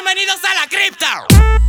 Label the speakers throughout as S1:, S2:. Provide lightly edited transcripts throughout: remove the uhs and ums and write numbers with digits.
S1: Bienvenidos a la cripta.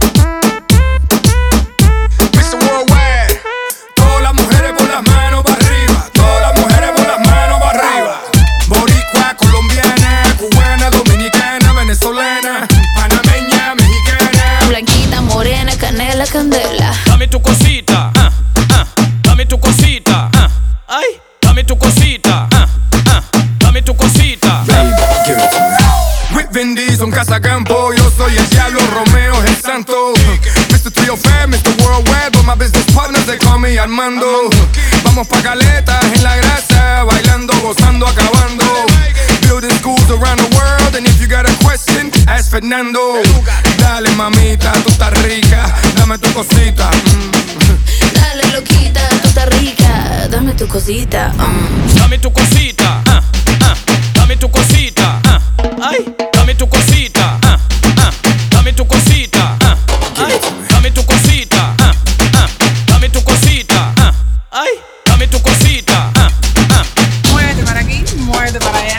S2: Mr. Worldwide. Todas las mujeres por las manos para arriba. Todas las mujeres por las manos para arriba. Boricua, colombiana, cubana, dominicana, venezolana, panameña, mexicana.
S3: Blanquita, morena, canela, candela.
S1: Dame tu cosita, dame tu cosita, ay, dame tu cosita, dame tu cosita.
S2: Baby, give it to me. With Vin Diesel, Casacampo, yo soy el diablo, Romeo es el santo. Mr. Trio Fair, Mr. Worldwide, but my business partners, they call me Armando. Vamos pa' caletas en la grasa, bailando, gozando, acabando. Building schools around the world, and if you got a question, ask Fernando. Dale mamita, tú estás rica, dame tu cosita.
S3: Dale loquita, tú estás rica. Dame tu cosita.
S1: Dame tu cosita, dame tu cosita, ay, dame tu cosita, dame tu cosita, ay, dame tu cosita, dame tu cosita, ay, dame tu cosita.
S4: Muévete para aquí, muévete para allá.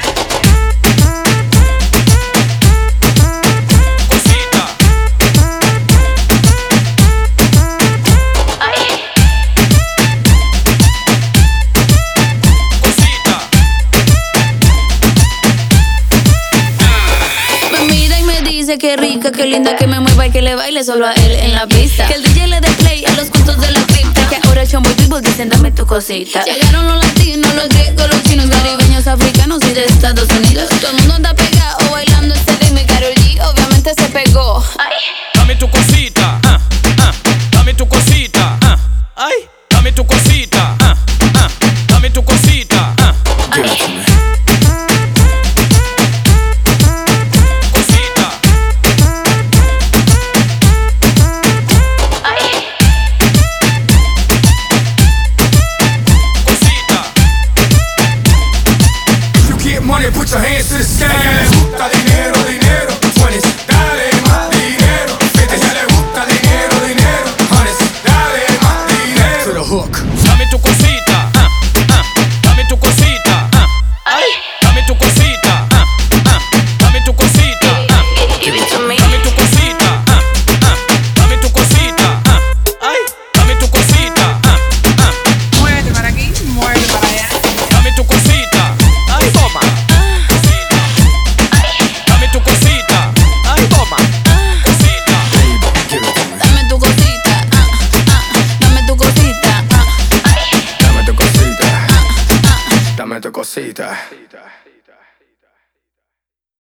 S1: Cosita. Cosita.
S3: Me mira y me dice que rica, que linda, que me mueva y que le baile solo a él en la pista. Que el DJ le dé play a los gustos de la cripta. Que ahora el chombo y people dicen dame tu cosita. Llegaron los latinos, los griegos, los chinos, caribeños, africanos y de Estados Unidos. Todo el mundo anda pegado bailando este ritmo.